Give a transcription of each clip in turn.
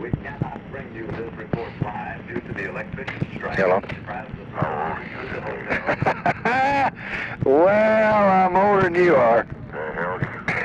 We cannot bring you this report live due to the electrician strike. Hello. How old are you? Well, I'm older than you are. Hell,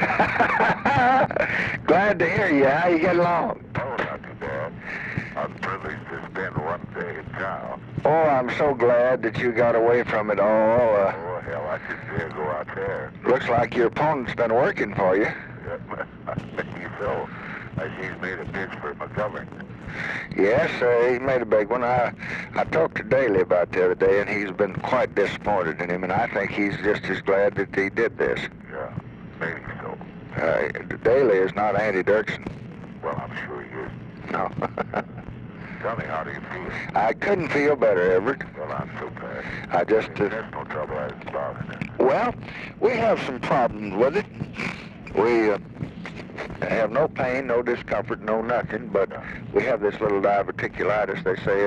Glad to hear you. How you get along? oh, not too bad. I'm privileged to spend one day in town. Oh, I'm so glad that you got away from it all. Oh, hell, I should dare go out there. Looks like your opponent's been working for you. Yeah, maybe so. He's made a pitch for McGovern. Yes, he made a big one. I talked to Daly about the other day, and he's been quite disappointed in him, and I think he's just as glad that he did this. Yeah, maybe so. Daly is not Andy Dirksen. Well, I'm sure he is. No. Tell me, how do you feel? I couldn't feel better, Everett. Well, I'm so glad. I just... There's no trouble as bothering it. Well, we have some problems with it. We have no pain, no discomfort, no nothing, but we have this little diverticulitis. They say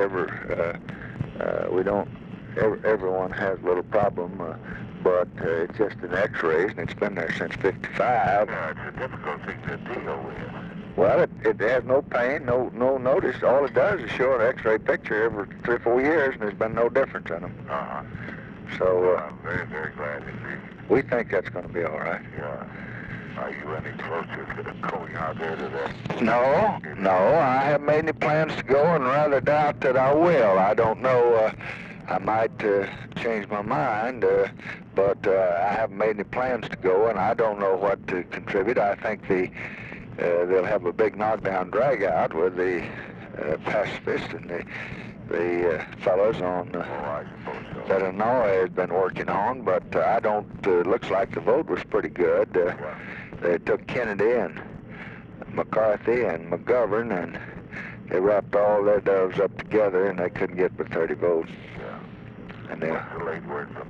everyone has a little problem, but it's just an x-rays, and it's been there since 55. Yeah, it's a difficult thing to deal with. Well, it has no pain, no notice. All it does is show an x-ray picture every 3 or 4 years, and there's been no difference in them. Uh-huh. So Well, I'm very, very glad indeed. we think that's going to be all right. Yeah. Are you any closer to going out there to that? No, I haven't made any plans to go, and rather doubt that I will. I don't know. I might change my mind, but I haven't made any plans to go, and I don't know what to contribute. I think they'll have a big knockdown drag-out with the pacifists and the fellows on I suppose so. that Illinois has been working on, but I don't. Looks like the vote was pretty good. They took Kennedy and McCarthy and McGovern, and they wrapped all their doves up together, and they couldn't get but 30 votes. Yeah. And What's the late word from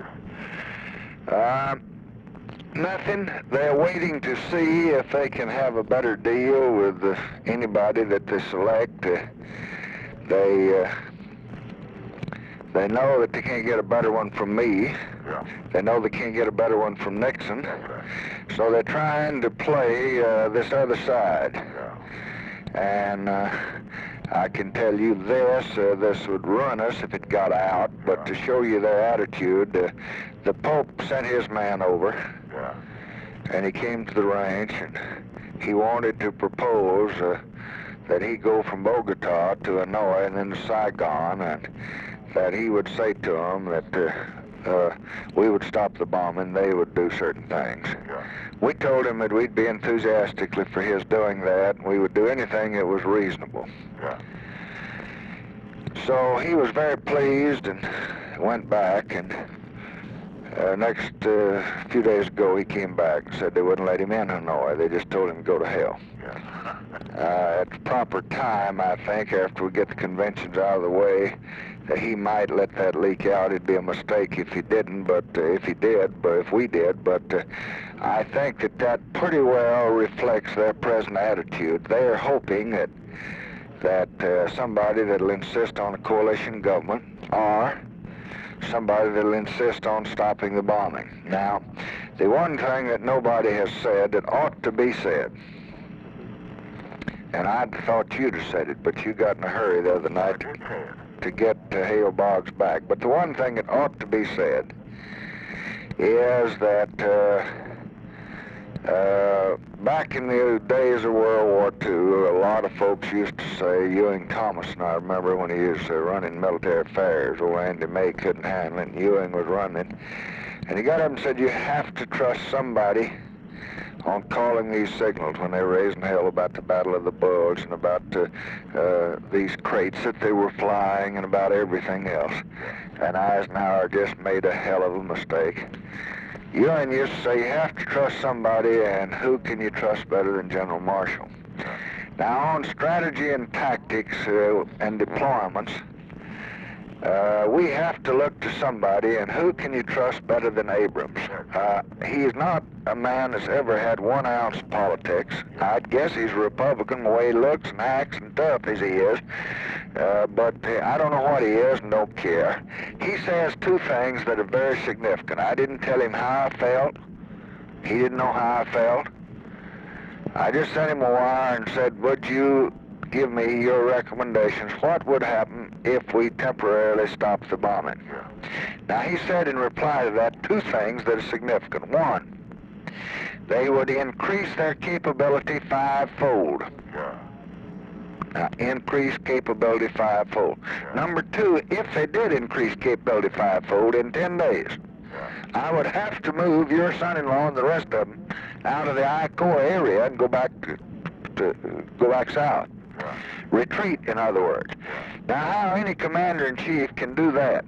Paris? nothing. They're waiting to see if they can have a better deal with anybody that they select. They know that they can't get a better one from me. Yeah. They know they can't get a better one from Nixon. That's right. So they're trying to play this other side. Yeah. And I can tell you this would ruin us if it got out, but to show you their attitude, the Pope sent his man over, Yeah. and he came to the ranch, and he wanted to propose that he go from Bogota to Hanoi and then to Saigon, and that he would say to them that we would stop the bombing, they would do certain things. Yeah. We told him that we'd be enthusiastically for his doing that, and we would do anything that was reasonable. Yeah. So he was very pleased and went back, and next few days ago he came back and said they wouldn't let him in Hanoi. They just told him to go to hell. Yeah. At the proper time, I think, after we get the conventions out of the way, he might let that leak out. It'd be a mistake if he didn't, but if he did, but if we did, but I think that pretty well reflects their present attitude. They're hoping that somebody that'll insist on a coalition government, or somebody that'll insist on stopping the bombing. Now, the one thing that nobody has said that ought to be said, and I thought you'd have said it, but you got in a hurry the other night to get Hale Boggs back. But the one thing that ought to be said is that back in the days of World War II, a lot of folks used to say, Ewing Thomas, and I remember when he was running military affairs, old Andy May couldn't handle it, and Ewing was running, and he got up and said, you have to trust somebody on calling these signals when they were raising hell about the Battle of the Bulge and about these crates that they were flying and about everything else. And Eisenhower just made a hell of a mistake. Ewing used to say you have to trust somebody, and who can you trust better than General Marshall? Now, on strategy and tactics and deployments, we have to look to somebody, and who can you trust better than Abrams? He's not a man that's ever had 1 ounce politics. I'd guess he's a Republican the way he looks and acts and tough as he is, but I don't know what he is and don't care. He says 2 things that are very significant. I didn't tell him how I felt. He didn't know how I felt. I just sent him a wire and said, would you give me your recommendations. What would happen if we temporarily stopped the bombing? Yeah. Now, he said in reply to that two things that are significant. One, they would increase their capability fivefold. Yeah. Now, increase capability fivefold. Yeah. Number two, if they did increase capability fivefold in 10 days, Yeah. I would have to move your son-in-law and the rest of them out of the I-Corps area and go back go back south. Yeah. Retreat, in other words. Now, how any commander-in-chief can do that,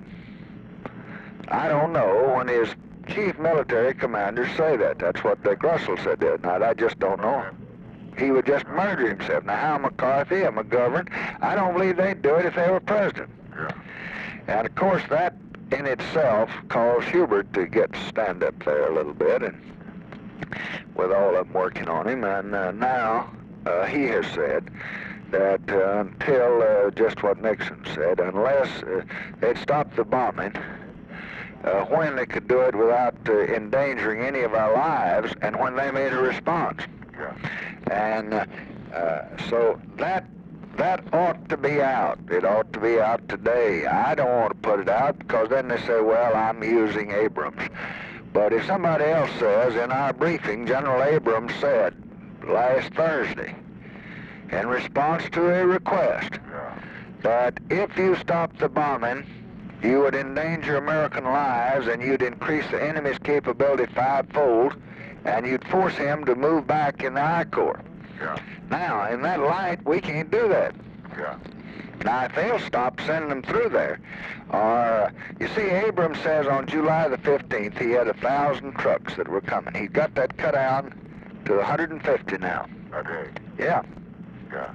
I don't know. When his chief military commanders say that, that's what Dick Russell said that night. I just don't know. He would just murder himself. Now, Hal McCarthy and McGovern, I don't believe they'd do it if they were president. Yeah. And of course, that in itself caused Hubert to get to stand up there a little bit, and with all of them working on him. And now he has said that until just what Nixon said, unless they'd stop the bombing, when they could do it without endangering any of our lives, and when they made a response. Yeah. And so that ought to be out. It ought to be out today. I don't want to put it out because then they say, well, I'm using Abrams. But if somebody else says, in our briefing, General Abrams said last Thursday, in response to a request, Yeah. that if you stop the bombing, you would endanger American lives and you'd increase the enemy's capability fivefold, and you'd force him to move back in the I-Corps. Yeah. Now, in that light, we can't do that. Yeah. Now, if they'll stop sending them through there, or, you see, Abrams says on July the 15th he had 1,000 trucks that were coming. He got that cut down to 150 now. A day. Yeah. Yeah.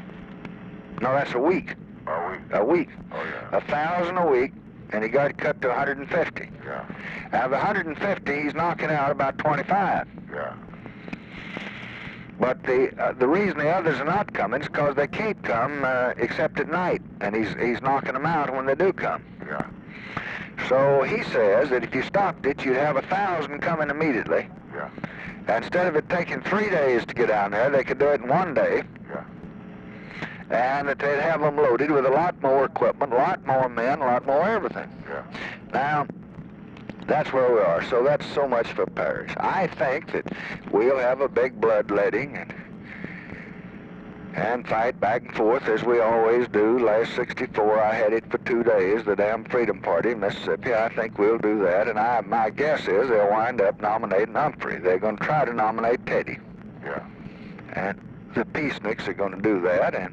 No, that's a week. A week. A week. Oh, yeah. 1,000 a week, and he got it cut to 150. Yeah. Out of the 150, he's knocking out about 25. Yeah. But the reason the others are not coming is because they can't come except at night, and he's knocking them out when they do come. Yeah. So he says that if you stopped it, you'd have 1,000 coming immediately. Yeah. Instead of it taking 3 days to get down there, they could do it in 1 day, Yeah. and that they'd have them loaded with a lot more equipment, a lot more men, a lot more everything. Yeah. Now, that's where we are. So that's so much for Paris. I think that we'll have a big bloodletting and fight back and forth as we always do. Last 64, I had it for 2 days, the damn Freedom Party in Mississippi. I think we'll do that, and my guess is they'll wind up nominating Humphrey. They're going to try to nominate Teddy. Yeah. And the peaceniks are going to do that, and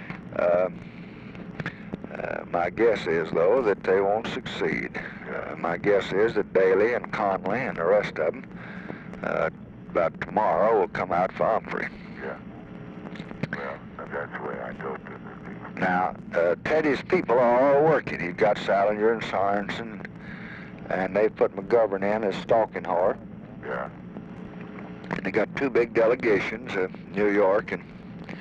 my guess is, though, that they won't succeed. My guess is that Daley and Conley and the rest of them, about tomorrow, will come out for Humphrey. Yeah. Well, that's the way I told it. Now, Teddy's people are all working. He's got Salinger and Sorensen, and they put McGovern in as stalking horse. Yeah. And they got 2 big delegations, New York and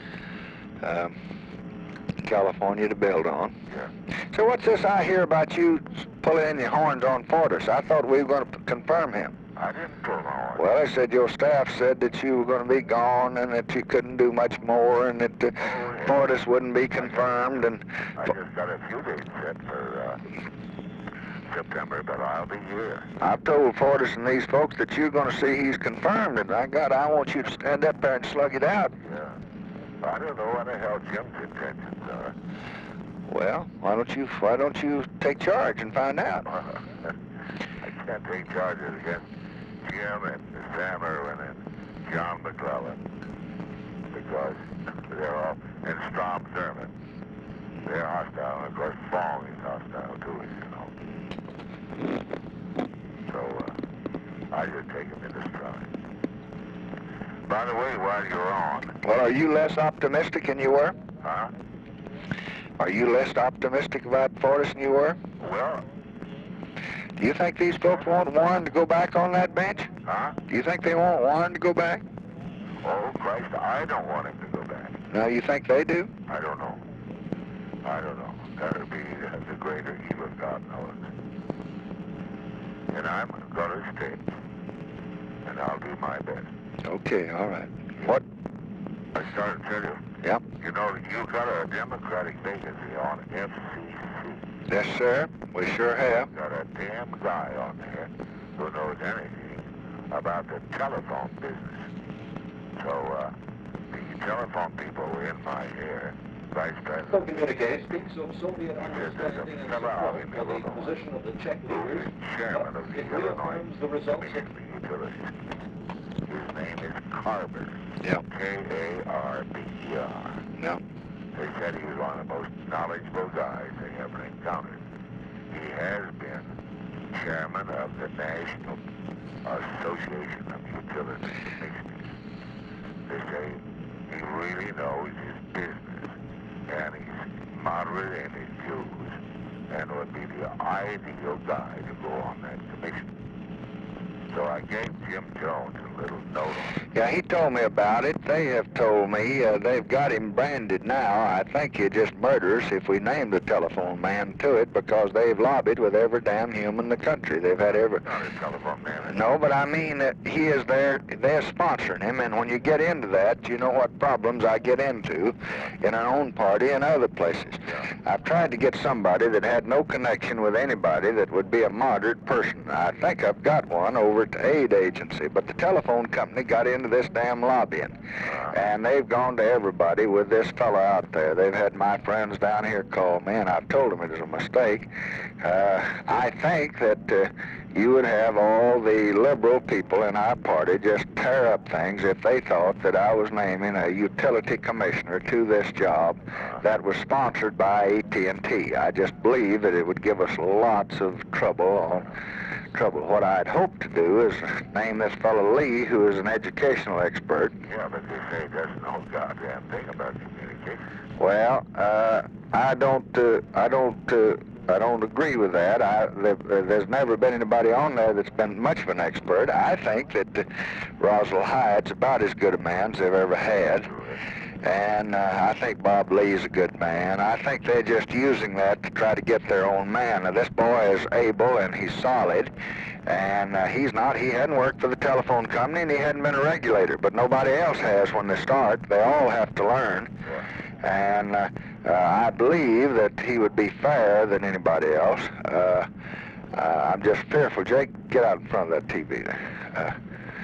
California, to build on. Yeah. So what's this I hear about you pulling in your horns on Fortas? I thought we were going to confirm him. I didn't pull my horn. Well, they said your staff said that you were going to be gone and that you couldn't do much more and that Fortas wouldn't be confirmed. And I just got a few dates set for September, but I'll be here. I've told Fortas and these folks that you're going to see he's confirmed, and I want you to stand up there and slug it out. Yeah. I don't know what the hell Jim's intentions are. Well, why don't you take charge and find out? I can't take charges against Jim and Sam Irwin and John McClellan because they're all, and Strom Thurmond. They're hostile, and of course Fong is hostile too, you know. So I just take him in the stride. By the way, while you're on... Well, are you less optimistic than you were? Huh? Are you less optimistic about Fortas than you were? Well... Do you think these folks want Warren to go back on that bench? Huh? Do you think they want Warren to go back? Oh, Christ, I don't want him to go back. No, you think they do? I don't know. I don't know. That would be the greater evil God knows. And I'm going to stay. And I'll do my best. Okay, all right. What? I started to tell you, Yep. You know, you've got a Democratic vacancy on FCC. Yes, sir. We sure have. Got a damn guy on there who knows anything about the telephone business. So, the telephone people were in my ear. Vice President. Communique speaks of Soviet There's understanding a and fellow out support in for the Illinois position of the Czech who leaders, is chairman of the it Illinois reaffirms the results of Commission of Utilities. His name is Carber. Yep. K-A-R-B-E-R. Yep. They said he was one of the most knowledgeable guys they ever encountered. He has been chairman of the National Association of Utility Commissioners. They say he really knows his business, and he's moderate in his views, and would be the ideal guy to go on that commission. So I gave Jim Jones a little note on it. Yeah, he told me about it. They have told me they've got him branded now. I think he'd just murder us if we named the telephone man to it, because they've lobbied with every damn human in the country. They've had every... Not a telephone man. No, but I mean, he is there, they're sponsoring him, and when you get into that, you know what problems I get into in our own party and other places. I've tried to get somebody that had no connection with anybody that would be a moderate person. I think I've got one over at the aid agency, but the telephone company got into this damn lobbying, and they've gone to everybody with this fellow out there. They've had my friends down here call me, and I've told them it was a mistake. I think that you would have all the liberal people in our party just tear up things if they thought that I was naming a utility commissioner to this job that was sponsored by AT&T. I just believe that it would give us lots of trouble. What I'd hoped to do is name this fellow Lee, who is an educational expert. Yeah, but they say he doesn't know a goddamn thing about communication. Well, I don't agree with that. There's never been anybody on there that's been much of an expert. I think that Roswell Hyatt's about as good a man as they've ever had. And I think Bob Lee's a good man. I think they're just using that to try to get their own man. Now, this boy is able and he's solid, and he hadn't worked for the telephone company, and he hadn't been a regulator, but nobody else has when they start. They all have to learn. And I believe that he would be fairer than anybody else. I'm just fearful. Jake, get out in front of that TV there.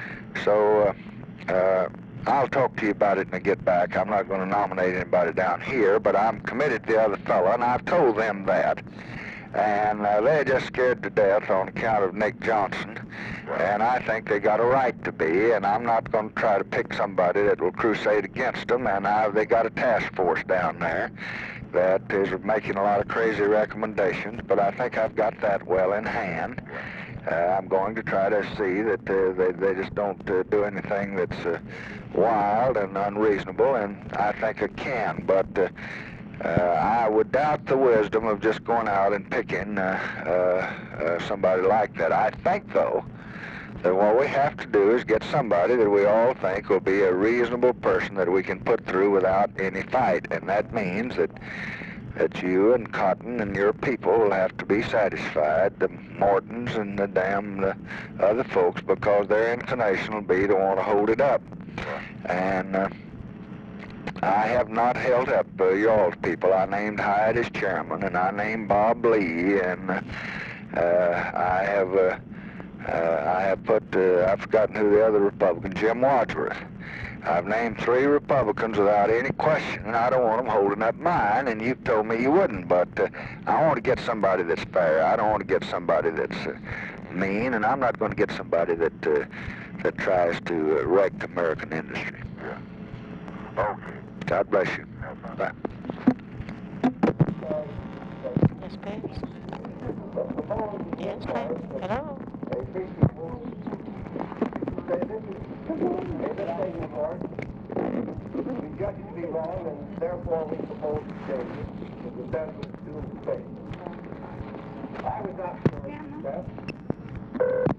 I'll talk to you about it when I get back. I'm not going to nominate anybody down here, but I'm committed to the other fellow, and I've told them that. And they're just scared to death on account of Nick Johnson. And I think they got a right to be, and I'm not going to try to pick somebody that will crusade against them. And they got a task force down there that is making a lot of crazy recommendations, but I think I've got that well in hand. I'm going to try to see that they just don't do anything that's wild and unreasonable, and I think I can. But I would doubt the wisdom of just going out and picking somebody like that. I think, though, that what we have to do is get somebody that we all think will be a reasonable person that we can put through without any fight, and that means that you and Cotton and your people will have to be satisfied, the Mortons and the damn other folks, because their inclination will be to want to hold it up. And I have not held up y'all's people. I named Hyatt as chairman, and I named Bob Lee, and I have put, I've forgotten who the other Republican, Jim Wadsworth. I've named 3 Republicans without any question, and I don't want them holding up mine, and you've told me you wouldn't, but I want to get somebody that's fair. I don't want to get somebody that's mean, and I'm not going to get somebody that tries to wreck the American industry. Yeah. Okay. God bless you. Bye. Yes, please. Yes, please. Hello. We judge it to be wrong, and therefore we propose to change it. The defense was due to faith. I was not sure of success.